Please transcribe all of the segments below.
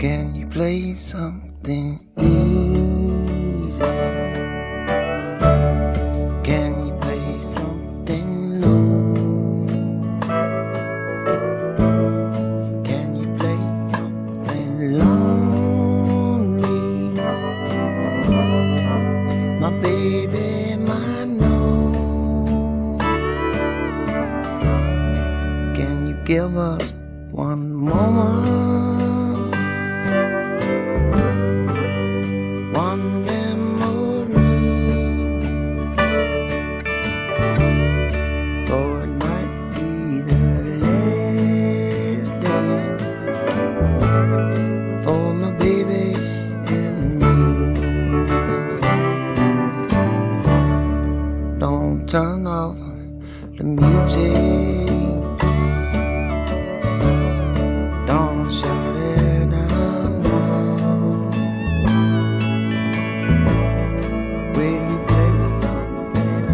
Can you play something easy? Can you play something low? Can you play something lonely? My baby, my no. Can you give us one moment, one memory? For it might be the last day for my baby and me. Don't turn off the music, don't shut it down now. Will you play something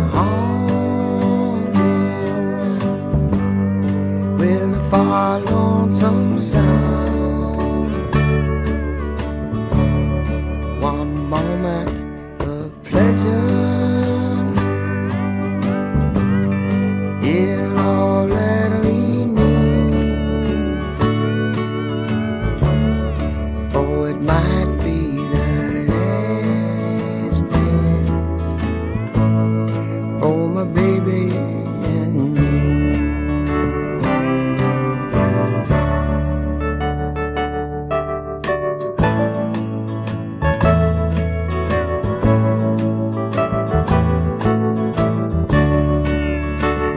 haunting? Will it follow some sound? One moment of pleasure, it's all that we need. For it might be the last thing for my baby and me.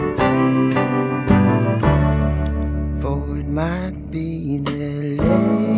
For it might be the last